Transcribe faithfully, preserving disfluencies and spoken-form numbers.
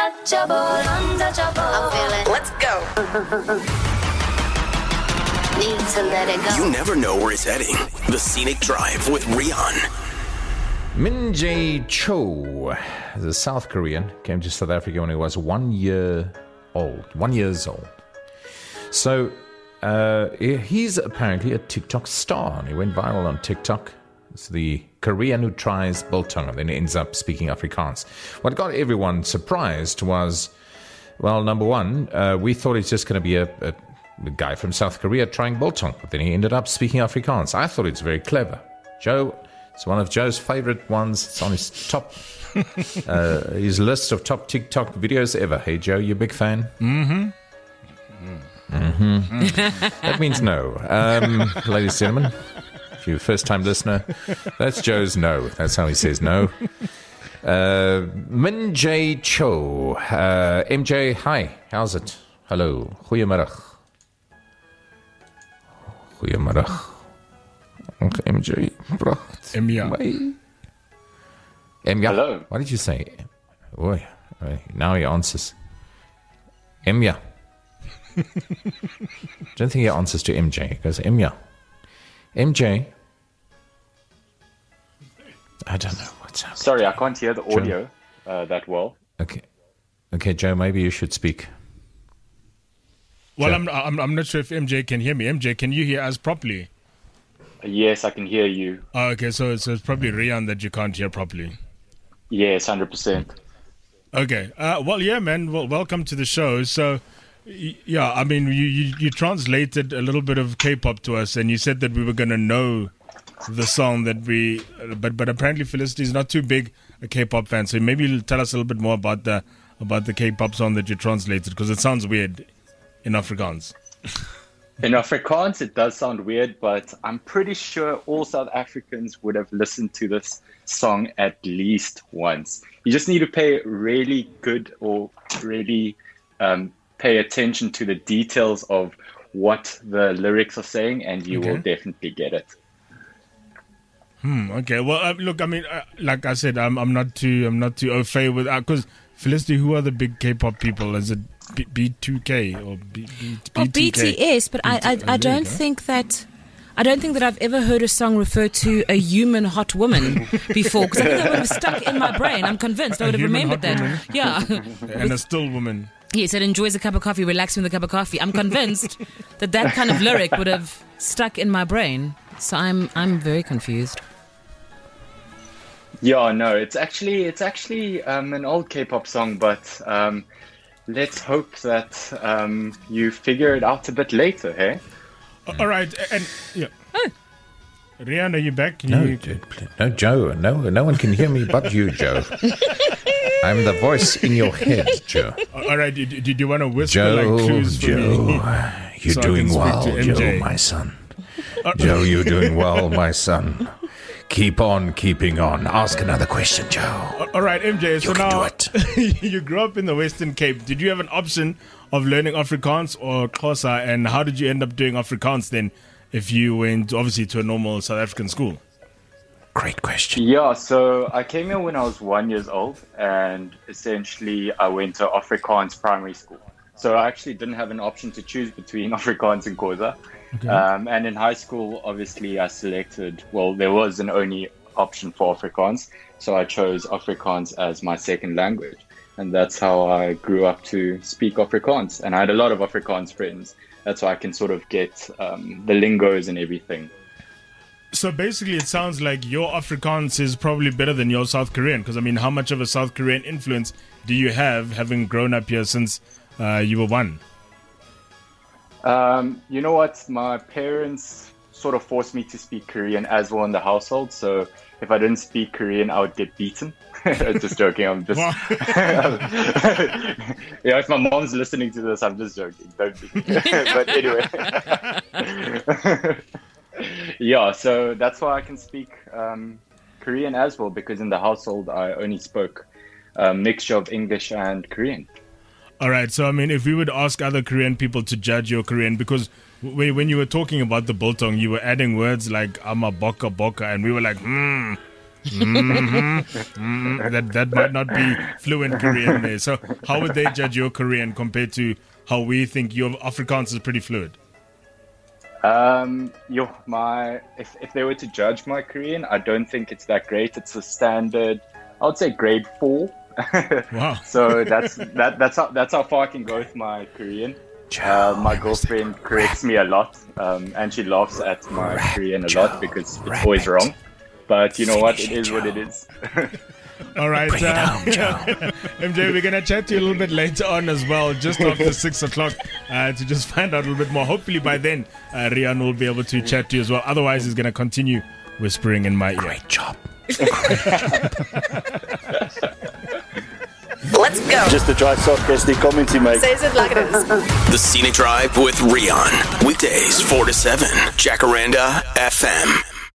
untouchable, untouchable. I'm feeling. Let's go. Need to let it go. You never know where it's heading. The Scenic Drive with Rian. Min Jae Cho, the South Korean, came to South Africa when he was one year old. One years old. So uh, he's apparently a TikTok star, and he went viral on TikTok. It's the Korean who tries biltong and then ends up speaking Afrikaans. What got everyone surprised was, well, number one, uh, we thought it's just going to be a, a, a guy from South Korea trying biltong, but then he ended up speaking Afrikaans. I thought it's very clever. Joe... It's one of Joe's favorite ones. It's on his top, uh, his list of top TikTok videos ever. Hey, Joe, you a big fan? Mm-hmm. Mm-hmm. That means no. Um, ladies and gentlemen, if you're a first-time listener, that's Joe's no. That's how he says no. Uh, Min Jae Cho. Uh, M J, hi. How's it? Hello. Goeiemiddag. Goeiemiddag. M J, bro. Emia. Emia. Hello. What did you say? Oh, now he answers. Emia. Don't think he answers to M J. He goes, Emia. M J. I don't know what's happening. Sorry, I can't hear the audio uh, that well. Okay. Okay, Joe, maybe you should speak. Well, I'm, I'm I'm not sure if M J can hear me. M J, can you hear us properly? Yes, I can hear you. Oh, okay, so, so it's probably Rian that you can't hear properly. Yes, one hundred percent. Okay. Uh, well, yeah, man. Well, welcome to the show. So, y- yeah, I mean, you, you, you translated a little bit of K-pop to us, and you said that we were going to know the song that we... But but apparently Felicity is not too big a K-pop fan, so maybe you'll tell us a little bit more about the about the K-pop song that you translated, because it sounds weird in Afrikaans. In Afrikaans, it does sound weird, but I'm pretty sure all South Africans would have listened to this song at least once. You just need to pay really good or really um, pay attention to the details of what the lyrics are saying, and you Okay. will definitely get it. Hmm. Okay. Well, uh, look. I mean, uh, like I said, I'm I'm not too I'm not too au fait with because uh, Felicity, who are the big K-pop people? Is it B two K or B, B, Well, B T S, but I I, I don't think that I don't think that I've ever heard a song refer to a human hot woman before, because I think that would have stuck in my brain. I'm convinced I would have remembered that. Woman. Yeah, and a still woman. Yes, it enjoys a cup of coffee, relaxing with a cup of coffee. I'm convinced that that kind of lyric would have stuck in my brain. So I'm I'm very confused. Yeah, no, it's actually it's actually um, an old K-pop song, but um, let's hope that um, you figure it out a bit later, hey? All right, and yeah. Rian, are you back? Can No, you... no, Joe. No, no one can hear me but you, Joe. I'm the voice in your head, Joe. All right, did, did you want to whisper Joe, like clues for Joe, me? you're So I doing can speak well, to M J. Joe, my son. Joe, you're doing well, my son. Keep on keeping on. Ask another question, Joe. All right, M J, so You can now do it. you grew up in the Western Cape. Did you have an option of learning Afrikaans or Xhosa, and how did you end up doing Afrikaans then if you went, obviously, to a normal South African school? Great question. Yeah, so I came here when I was one years old, and essentially I went to Afrikaans primary school. So I actually didn't have an option to choose between Afrikaans and Xhosa. Okay. Um, and in high school, obviously, I selected, well, there was an only option for Afrikaans. So I chose Afrikaans as my second language. And that's how I grew up to speak Afrikaans. And I had a lot of Afrikaans friends. That's why I can sort of get um, the lingos and everything. So basically, it sounds like your Afrikaans is probably better than your South Korean, because, I mean, how much of a South Korean influence do you have, having grown up here since uh, you were one? Um, you know what? My parents sort of forced me to speak Korean as well in the household. So if I didn't speak Korean, I would get beaten. Just joking. I'm just. Yeah, if my mom's listening to this, I'm just joking. Don't be. But anyway. Yeah, so that's why I can speak um, Korean as well, because in the household I only spoke a mixture of English and Korean. All right, so I mean, if we would ask other Korean people to judge your Korean, because w- when you were talking about the biltong, you were adding words like ama boka boka, and we were like, hmm, Mm-hmm. Mm-hmm. That that might not be fluent Korean there. So how would they judge your Korean compared to how we think your Afrikaans is pretty fluid? Um, yo, my if if they were to judge my Korean, I don't think it's that great. It's a standard, I would say grade four. Wow. So that's that that's how that's how far I can go with my Korean. Uh, my girlfriend corrects me a lot, um, and she laughs at my Korean a lot because it's always wrong. But you know what? It is what it is. All right, uh, M J, we're going to chat to you a little bit later on as well, just after six o'clock, uh, to just find out a little bit more. Hopefully by then, uh, Riaan will be able to chat to you as well. Otherwise, he's going to continue whispering in my ear. Great job. Let's go. Just a dry sarcastic comment you make. Says it like it is. The Scenic Drive with Riaan. Weekdays four to seven. Jacaranda F M.